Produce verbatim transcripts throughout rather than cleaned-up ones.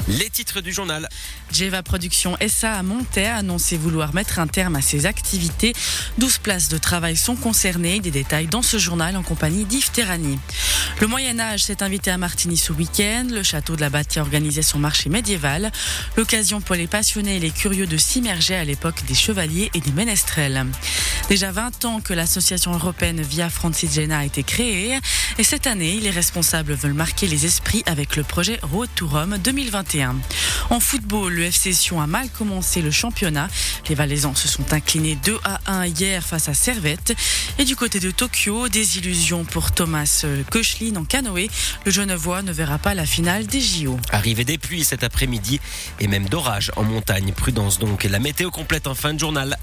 Les titres du journal. Geva Production S A à Montaix a annoncé vouloir mettre un terme à ses activités. douze places de travail sont concernées. Des détails dans ce journal en compagnie d'Yves Terrani. Le Moyen-Âge s'est invité à Martigny ce week-end. Le château de la Bâtie organisait son marché médiéval. L'occasion pour les passionnés et les curieux de s'immerger à l'époque des chevaliers et des ménestrels. Déjà vingt ans que l'association européenne Via Francigena a été créée. Et cette année, les responsables veulent marquer les esprits avec le projet Road to Rome deux mille vingt et un. En football, le F C Sion a mal commencé le championnat. Les Valaisans se sont inclinés deux à un hier face à Servette. Et du côté de Tokyo, désillusion pour Thomas Koechlin en canoë. Le Genevois ne verra pas la finale des J O. Arrivée des pluies cet après-midi et même d'orage en montagne. Prudence donc. La météo complète en fin de journal.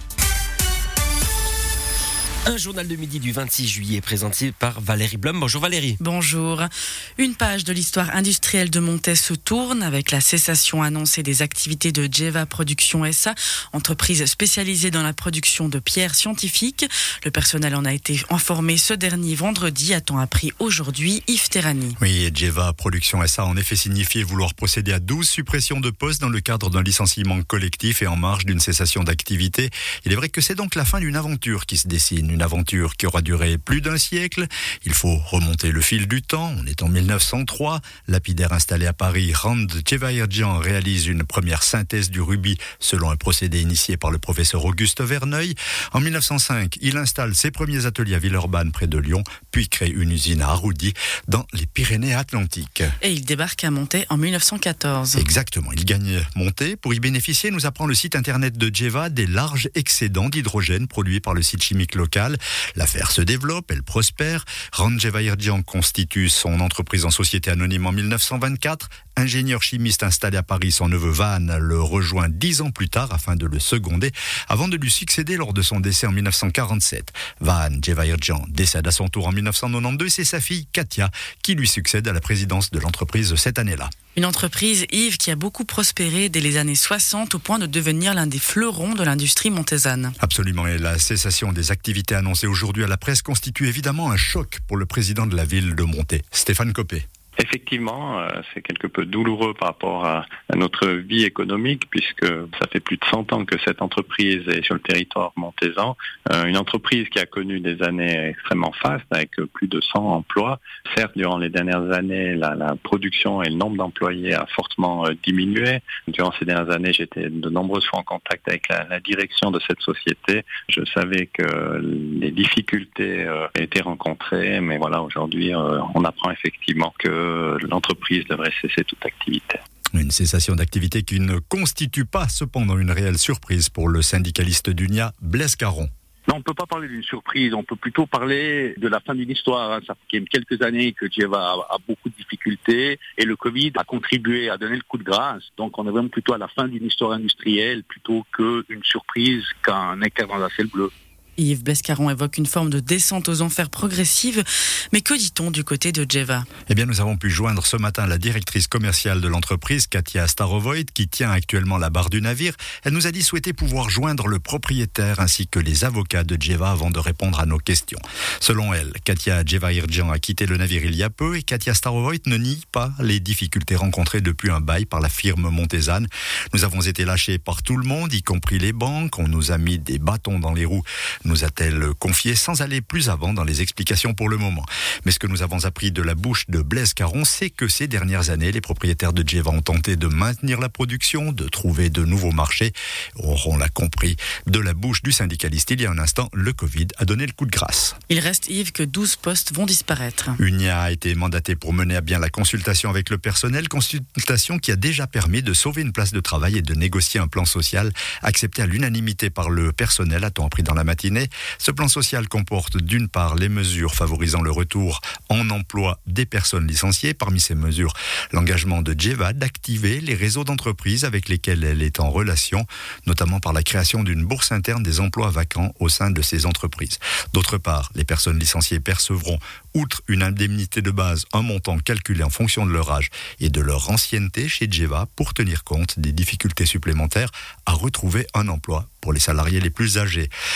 Un journal de midi du vingt-six juillet présenté par Valérie Blum. Bonjour Valérie. Bonjour. Une page de l'histoire industrielle de Montaix se tourne avec la cessation annoncée des activités de Geva Production S A, entreprise spécialisée dans la production de pierres scientifiques. Le personnel en a été informé ce dernier vendredi, a-t-on appris aujourd'hui. Yves Terrani. Oui, Geva Production S A a en effet signifié vouloir procéder à douze suppressions de postes dans le cadre d'un licenciement collectif et en marge d'une cessation d'activité. Il est vrai que c'est donc la fin d'une aventure qui se dessine. Une aventure qui aura duré plus d'un siècle. Il faut remonter le fil du temps. On est en mille neuf cent trois. Lapidaire installé à Paris, Rand Djevaïrdjian réalise une première synthèse du rubis selon un procédé initié par le professeur Auguste Verneuil. En mille neuf cent cinq, il installe ses premiers ateliers à Villeurbanne près de Lyon, puis crée une usine à Aroudy dans les Pyrénées-Atlantiques. Et il débarque à Montaix en mille neuf cent quatorze. Exactement. Il gagne Montaix. Pour y bénéficier, nous apprend le site internet de Geva des larges excédents d'hydrogène produits par le site chimique local. L'affaire se développe, elle prospère. Rand Djevaïrdjian constitue son entreprise en société anonyme en mille neuf cent vingt-quatre. Ingénieur chimiste installé à Paris, son neveu Vahan le rejoint dix ans plus tard afin de le seconder avant de lui succéder lors de son décès en mille neuf cent quarante-sept. Vahan Djevaïrdjian décède à son tour en mille neuf cent quatre-vingt-douze et c'est sa fille Katia qui lui succède à la présidence de l'entreprise cette année-là. Une entreprise, Yves, qui a beaucoup prospéré dès les années soixante au point de devenir l'un des fleurons de l'industrie montaisanne. Absolument, et la cessation des activités annoncée aujourd'hui à la presse constitue évidemment un choc pour le président de la ville de Montaix, Stéphane Copé. Effectivement, euh, c'est quelque peu douloureux par rapport à, à notre vie économique puisque ça fait plus de cent ans que cette entreprise est sur le territoire montaisan. Euh, une entreprise qui a connu des années extrêmement fastes avec plus de cent emplois. Certes, durant les dernières années, la, la production et le nombre d'employés a fortement euh, diminué. Durant ces dernières années, j'étais de nombreuses fois en contact avec la, la direction de cette société. Je savais que les difficultés euh, étaient rencontrées, mais voilà, aujourd'hui, euh, on apprend effectivement que l'entreprise devrait cesser toute activité. Une cessation d'activité qui ne constitue pas cependant une réelle surprise pour le syndicaliste d'Unia, Blaise Caron. Non, on ne peut pas parler d'une surprise, on peut plutôt parler de la fin d'une histoire. Ça fait quelques années que Geva a, a beaucoup de difficultés et le Covid a contribué à donner le coup de grâce. Donc on est vraiment plutôt à la fin d'une histoire industrielle plutôt qu'une surprise qu'un éclair dans un ciel bleu. Yves Blaise Caron évoque une forme de descente aux enfers progressive. Mais que dit-on du côté de Geva ? Eh bien, nous avons pu joindre ce matin la directrice commerciale de l'entreprise, Katia Starovoit, qui tient actuellement la barre du navire. Elle nous a dit souhaiter pouvoir joindre le propriétaire ainsi que les avocats de Geva avant de répondre à nos questions. Selon elle, Katia Djevaïrdjian a quitté le navire il y a peu et Katia Starovoit ne nie pas les difficultés rencontrées depuis un bail par la firme montaisanne. Nous avons été lâchés par tout le monde, y compris les banques. On nous a mis des bâtons dans les roues, nous a-t-elle confié sans aller plus avant dans les explications pour le moment. Mais ce que nous avons appris de la bouche de Blaise Caron, c'est que ces dernières années, les propriétaires de Geva ont tenté de maintenir la production, de trouver de nouveaux marchés. Or, on l'a compris, de la bouche du syndicaliste il y a un instant, le Covid a donné le coup de grâce. Il reste, Yves, que douze postes vont disparaître. Unia a été mandatée pour mener à bien la consultation avec le personnel, consultation qui a déjà permis de sauver une place de travail et de négocier un plan social accepté à l'unanimité par le personnel, a-t-on appris dans la matinée. Ce plan social comporte d'une part les mesures favorisant le retour en emploi des personnes licenciées. Parmi ces mesures, l'engagement de Geva d'activer les réseaux d'entreprises avec lesquels elle est en relation, notamment par la création d'une bourse interne des emplois vacants au sein de ces entreprises. D'autre part, les personnes licenciées percevront, outre une indemnité de base, un montant calculé en fonction de leur âge et de leur ancienneté chez Geva pour tenir compte des difficultés supplémentaires à retrouver un emploi pour les salariés les plus âgés. À ces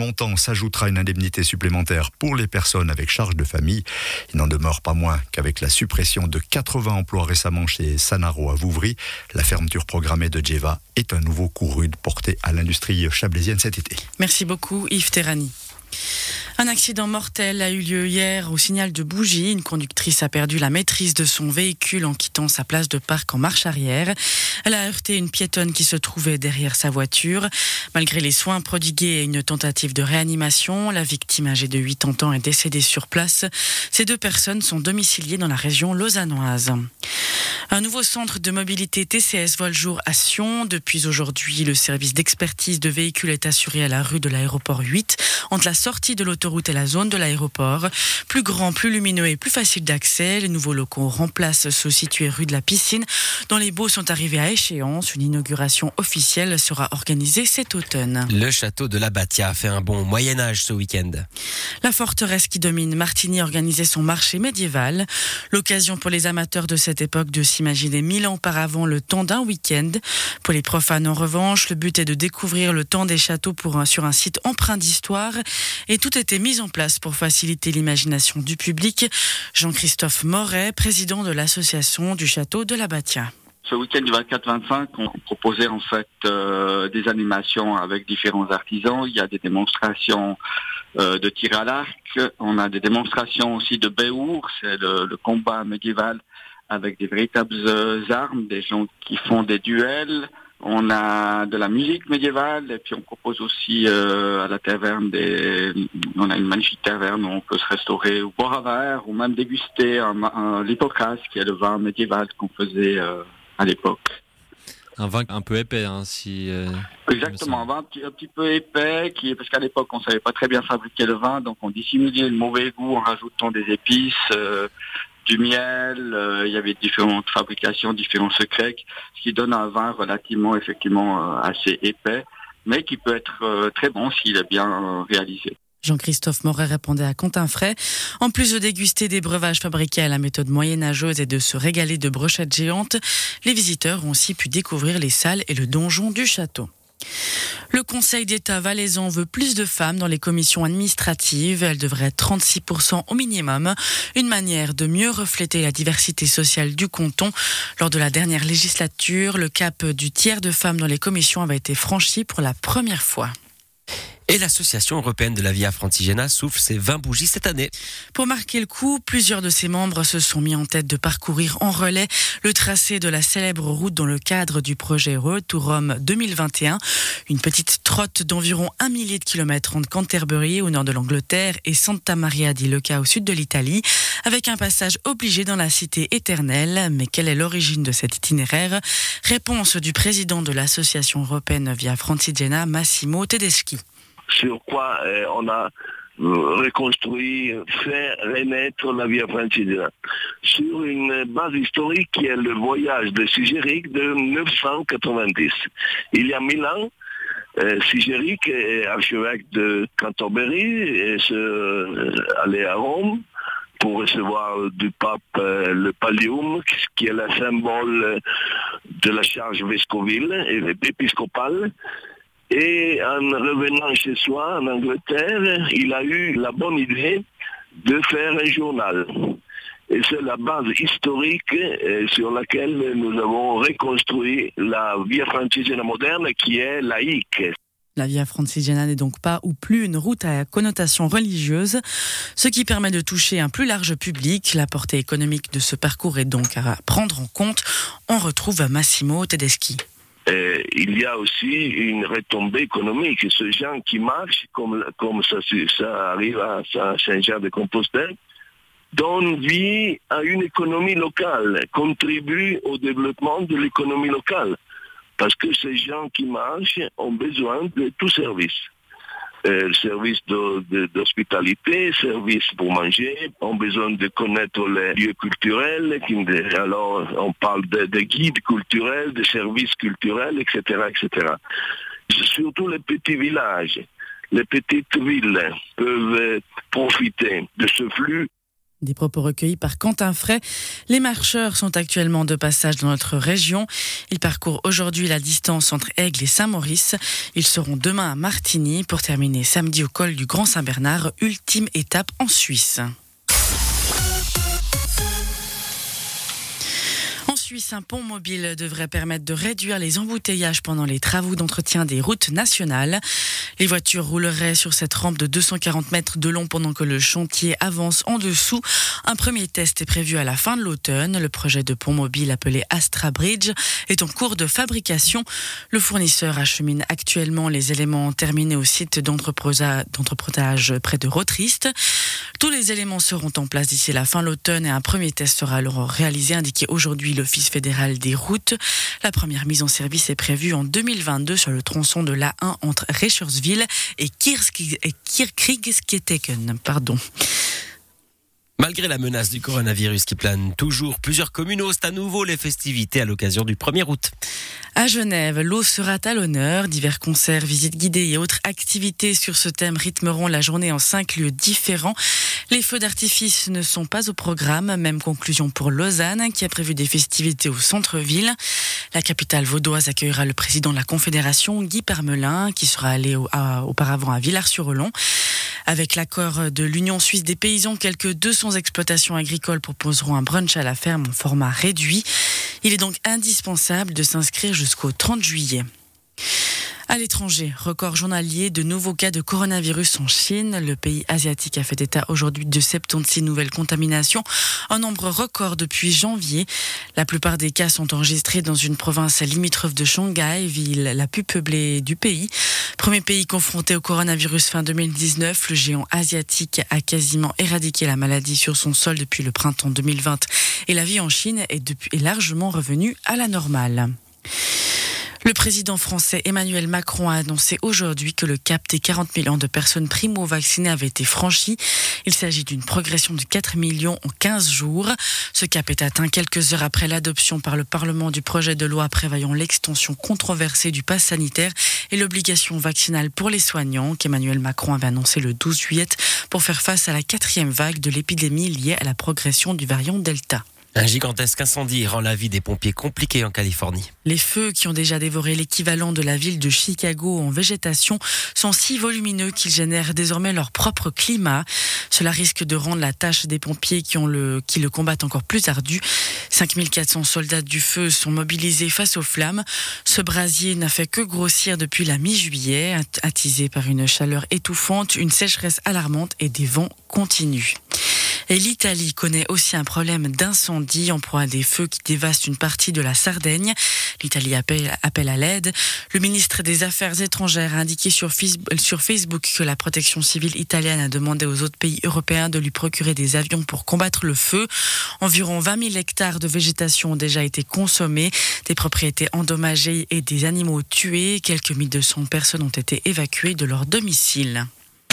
montant s'ajoutera une indemnité supplémentaire pour les personnes avec charge de famille. Il n'en demeure pas moins qu'avec la suppression de quatre-vingts emplois récemment chez Sanaro à Vouvry, la fermeture programmée de Djeva est un nouveau coup rude porté à l'industrie chablaisienne cet été. Merci beaucoup Yves Terrani. Un accident mortel a eu lieu hier au signal de Bougie. Une conductrice a perdu la maîtrise de son véhicule en quittant sa place de parc en marche arrière. Elle a heurté une piétonne qui se trouvait derrière sa voiture. Malgré les soins prodigués et une tentative de réanimation, la victime âgée de quatre-vingts ans est décédée sur place. Ces deux personnes sont domiciliées dans la région lausannoise. Un nouveau centre de mobilité T C S voit le jour à Sion. Depuis aujourd'hui, le service d'expertise de véhicules est assuré à la rue de l'aéroport huit, entre la sortie de l'autoroute et la zone de l'aéroport. Plus grand, plus lumineux et plus facile d'accès, les nouveaux locaux remplacent ceux situés rue de la Piscine, dont les baux sont arrivés à échéance. Une inauguration officielle sera organisée cet automne. Le château de la Batia a fait un bon Moyen-Âge ce week-end. La forteresse qui domine Martigny organisait son marché médiéval. L'occasion pour les amateurs de cette époque de s'imaginer mille ans auparavant le temps d'un week-end. Pour les profanes, en revanche, le but est de découvrir le temps des châteaux pour un, sur un site empreint d'histoire. Et tout était mis en place pour faciliter l'imagination du public. Jean-Christophe Moret, président de l'association du château de la Batia. Ce week-end du vingt-quatre vingt-cinq, on proposait en fait euh, des animations avec différents artisans. Il y a des démonstrations euh, de tir à l'arc. On a des démonstrations aussi de béour, c'est le, le combat médiéval avec des véritables euh, armes, des gens qui font des duels. On a de la musique médiévale et puis on propose aussi euh, à la taverne des... On a une magnifique taverne où on peut se restaurer ou boire un verre ou même déguster un, un l'hypocras, qui est le vin médiéval qu'on faisait euh, à l'époque. Un vin un peu épais, hein, si... Euh, Exactement, un vin un petit, un petit peu épais, qui, parce qu'à l'époque on savait pas très bien fabriquer le vin, donc on dissimulait le mauvais goût en rajoutant des épices... Euh, du miel, euh, il y avait différentes fabrications, différents secrets, ce qui donne un vin relativement effectivement euh, assez épais, mais qui peut être euh, très bon s'il est bien euh, réalisé. Jean-Christophe Moret répondait à Quentin Fray. En plus de déguster des breuvages fabriqués à la méthode moyenâgeuse et de se régaler de brochettes géantes, les visiteurs ont aussi pu découvrir les salles et le donjon du château. Le Conseil d'État valaisan veut plus de femmes dans les commissions administratives. Elles devraient être trente-six pour cent au minimum. Une manière de mieux refléter la diversité sociale du canton. Lors de la dernière législature, le cap du tiers de femmes dans les commissions avait été franchi pour la première fois. Et l'association européenne de la Via Francigena souffle ses vingt bougies cette année. Pour marquer le coup, plusieurs de ses membres se sont mis en tête de parcourir en relais le tracé de la célèbre route dans le cadre du projet Road to Rome deux mille vingt et un. Une petite trotte d'environ un millier de kilomètres entre Canterbury au nord de l'Angleterre et Santa Maria di Leuca au sud de l'Italie, avec un passage obligé dans la cité éternelle. Mais quelle est l'origine de cet itinéraire ? Réponse du président de l'association européenne Via Francigena, Massimo Tedeschi. Sur quoi euh, on a reconstruit, fait renaître la Via Francigena. Sur une base historique qui est le voyage de Sigéric de neuf cent quatre-vingt-dix. Il y a mille ans, euh, Sigéric est archevêque de Canterbury et se, euh, allait à Rome pour recevoir du pape euh, le pallium, qui est le symbole de la charge vescovile et épiscopale. Et en revenant chez soi, en Angleterre, il a eu la bonne idée de faire un journal. Et c'est la base historique euh, sur laquelle nous avons reconstruit la Via Francigena moderne qui est laïque. La Via Francigena n'est donc pas ou plus une route à connotation religieuse, ce qui permet de toucher un plus large public. La portée économique de ce parcours est donc à prendre en compte. On retrouve Massimo Tedeschi. Euh, il y a aussi une retombée économique. Ces gens qui marchent, comme, comme ça, ça arrive à Saint-Jean-de-Compostelle, donnent vie à une économie locale, contribuent au développement de l'économie locale. Parce que ces gens qui marchent ont besoin de tout service. Euh, service de, de, d'hospitalité, service pour manger, ont besoin de connaître les lieux culturels, alors on parle de, de guides culturels, de services culturels, et cetera, et cetera. Surtout les petits villages, les petites villes peuvent profiter de ce flux. Des propos recueillis par Quentin Fray. Les marcheurs sont actuellement de passage dans notre région. Ils parcourent aujourd'hui la distance entre Aigle et Saint-Maurice. Ils seront demain à Martigny pour terminer samedi au col du Grand Saint-Bernard, ultime étape en Suisse. En Suisse, un pont mobile devrait permettre de réduire les embouteillages pendant les travaux d'entretien des routes nationales. Les voitures rouleraient sur cette rampe de deux cent quarante mètres de long pendant que le chantier avance en dessous. Un premier test est prévu à la fin de l'automne. Le projet de pont mobile appelé Astra Bridge est en cours de fabrication. Le fournisseur achemine actuellement les éléments terminés au site d'entreposage près de Rotrist. Tous les éléments seront en place d'ici la fin de l'automne et un premier test sera alors réalisé, indiqué aujourd'hui l'Office fédéral des routes. La première mise en service est prévue en deux mille vingt-deux sur le tronçon de l'A un entre Recherswil et Kirkriegsketeken. Pardon. Malgré la menace du coronavirus qui plane toujours, plusieurs communes haussent à nouveau les festivités à l'occasion du premier août. À Genève, l'eau sera à l'honneur. Divers concerts, visites guidées et autres activités sur ce thème rythmeront la journée en cinq lieux différents. Les feux d'artifice ne sont pas au programme. Même conclusion pour Lausanne, qui a prévu des festivités au centre-ville. La capitale vaudoise accueillera le président de la Confédération, Guy Parmelin, qui sera allé au, à, auparavant à Villars-sur-Olon. Avec l'accord de l'Union suisse des paysans, quelques deux cents exploitations agricoles proposeront un brunch à la ferme en format réduit. Il est donc indispensable de s'inscrire jusqu'au trente juillet. À l'étranger, record journalier de nouveaux cas de coronavirus en Chine. Le pays asiatique a fait état aujourd'hui de soixante-seize nouvelles contaminations, un nombre record depuis janvier. La plupart des cas sont enregistrés dans une province limitrophe de Shanghai, ville la plus peuplée du pays. Premier pays confronté au coronavirus fin deux mille dix-neuf, le géant asiatique a quasiment éradiqué la maladie sur son sol depuis le printemps deux mille vingt et la vie en Chine est, depuis, est largement revenue à la normale. Le président français Emmanuel Macron a annoncé aujourd'hui que le cap des quarante millions de personnes primo-vaccinées avait été franchi. Il s'agit d'une progression de quatre millions en quinze jours. Ce cap est atteint quelques heures après l'adoption par le Parlement du projet de loi prévoyant l'extension controversée du pass sanitaire et l'obligation vaccinale pour les soignants qu'Emmanuel Macron avait annoncé le douze juillet pour faire face à la quatrième vague de l'épidémie liée à la progression du variant Delta. Un gigantesque incendie rend la vie des pompiers compliquée en Californie. Les feux qui ont déjà dévoré l'équivalent de la ville de Chicago en végétation sont si volumineux qu'ils génèrent désormais leur propre climat. Cela risque de rendre la tâche des pompiers qui, ont le, qui le combattent encore plus ardue. cinq mille quatre cents soldats du feu sont mobilisés face aux flammes. Ce brasier n'a fait que grossir depuis la mi-juillet, attisé par une chaleur étouffante, une sécheresse alarmante et des vents continus. Et l'Italie connaît aussi un problème d'incendie en proie à des feux qui dévastent une partie de la Sardaigne. L'Italie appelle, appelle à l'aide. Le ministre des Affaires étrangères a indiqué sur Facebook que la protection civile italienne a demandé aux autres pays européens de lui procurer des avions pour combattre le feu. Environ vingt mille hectares de végétation ont déjà été consommés, des propriétés endommagées et des animaux tués. Quelques mille deux cents personnes ont été évacuées de leur domicile.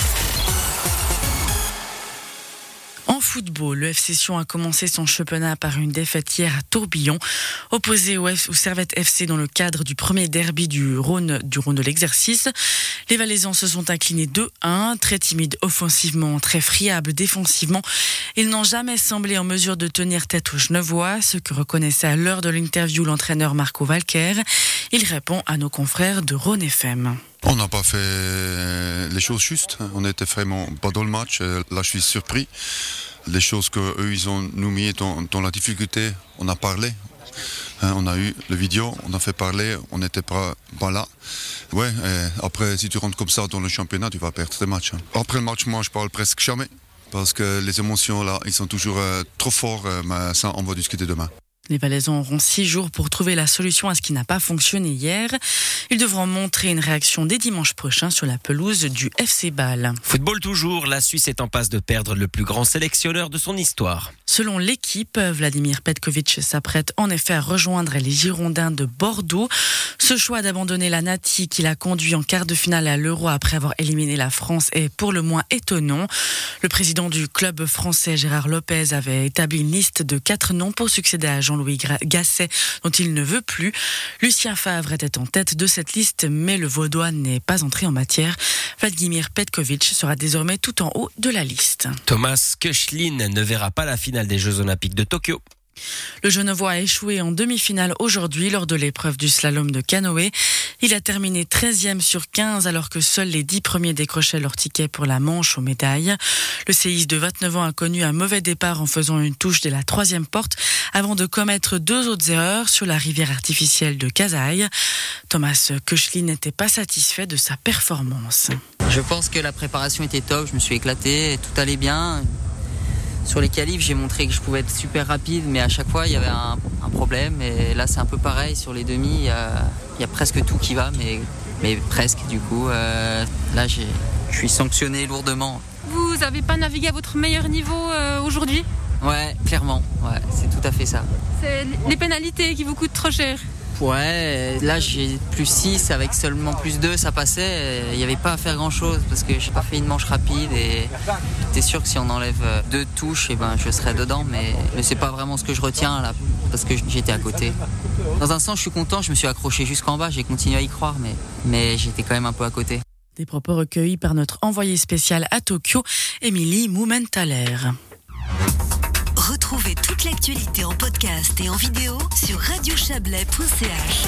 En football, le F C Sion a commencé son championnat par une défaite hier à Tourbillon, opposé au, F, au Servette F C dans le cadre du premier derby du Rhône, du Rhône de l'exercice. Les Valaisans se sont inclinés deux un, très timides offensivement, très friables défensivement. Ils n'ont jamais semblé en mesure de tenir tête aux Genevois, ce que reconnaissait à l'heure de l'interview l'entraîneur Marco Valker. Il répond à nos confrères de Rhône F M. On n'a pas fait les choses justes. On n'était vraiment pas dans le match. Là, je suis surpris. Les choses qu'eux, ils ont nous mis dans, dans la difficulté, on a parlé. Hein, on a eu le vidéo, on a fait parler, on n'était pas, pas là. Ouais, après, si tu rentres comme ça dans le championnat, tu vas perdre tes matchs. Hein. Après le match, moi, je parle presque jamais. Parce que les émotions, là, ils sont toujours euh, trop forts. Euh, mais ça, on va discuter demain. Les Valaisans auront six jours pour trouver la solution à ce qui n'a pas fonctionné hier. Ils devront montrer une réaction dès dimanche prochain sur la pelouse du F C Bâle. Football toujours, la Suisse est en passe de perdre le plus grand sélectionneur de son histoire. Selon l'équipe, Vladimir Petkovic s'apprête en effet à rejoindre les Girondins de Bordeaux. Ce choix d'abandonner la Nati qui l'a conduit en quart de finale à l'Euro après avoir éliminé la France est pour le moins étonnant. Le président du club français Gérard Lopez avait établi une liste de quatre noms pour succéder à Jean Jean-Louis Gasset, dont il ne veut plus. Lucien Favre était en tête de cette liste, mais le Vaudois n'est pas entré en matière. Vladimir Petkovic sera désormais tout en haut de la liste. Thomas Koechlin ne verra pas la finale des Jeux Olympiques de Tokyo. Le Genevois a échoué en demi-finale aujourd'hui lors de l'épreuve du slalom de canoë. Il a terminé treizième sur quinze alors que seuls les dix premiers décrochaient leur ticket pour la manche aux médailles. Le séiste de vingt-neuf ans a connu un mauvais départ en faisant une touche dès la troisième porte avant de commettre deux autres erreurs sur la rivière artificielle de Kasaï. Thomas Koechlin n'était pas satisfait de sa performance. Je pense que la préparation était top, je me suis éclaté, tout allait bien. Sur les qualifs, j'ai montré que je pouvais être super rapide, mais à chaque fois, il y avait un, un problème. Et là, c'est un peu pareil. Sur les demi, il y a, il y a presque tout qui va, mais, mais presque, du coup. Euh, là, j'ai, je suis sanctionné lourdement. Vous n'avez pas navigué à votre meilleur niveau euh, aujourd'hui ? Ouais, clairement. Ouais, c'est tout à fait ça. C'est les pénalités qui vous coûtent trop cher ? Ouais, là j'ai plus six, avec seulement plus deux, ça passait. Il n'y avait pas à faire grand chose parce que j'ai pas fait une manche rapide et j'étais sûr que si on enlève deux touches, et ben, je serais dedans, mais, mais c'est pas vraiment ce que je retiens là parce que j'étais à côté. Dans un sens, je suis content, je me suis accroché jusqu'en bas, j'ai continué à y croire, mais, mais j'étais quand même un peu à côté. Des propos recueillis par notre envoyée spéciale à Tokyo, Émilie Moumentaler. Retrouvez toute l'actualité en podcast et en vidéo sur radio chablais point c h.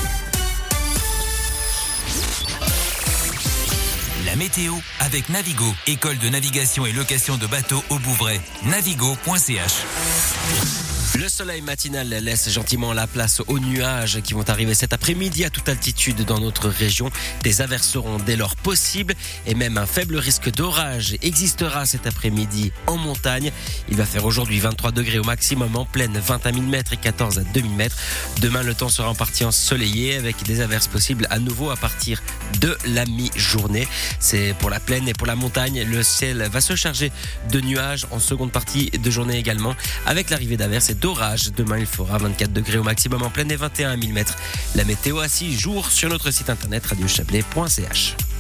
La météo avec Navigo, école de navigation et location de bateaux au Bouvray. navigo point c h. Le soleil matinal laisse gentiment la place aux nuages qui vont arriver cet après-midi à toute altitude dans notre région. Des averses seront dès lors possibles et même un faible risque d'orage existera cet après-midi en montagne. Il va faire aujourd'hui vingt-trois degrés au maximum en plaine, vingt à mille mètres et quatorze à deux mille mètres. Demain, le temps sera en partie ensoleillé avec des averses possibles à nouveau à partir de la mi-journée. C'est pour la plaine et pour la montagne. Le ciel va se charger de nuages en seconde partie de journée également avec l'arrivée d'averses et d'orage. Demain, il fera vingt-quatre degrés au maximum en plaine et vingt et un à mille mètres. La météo à six jours sur notre site internet radio chablais point c h.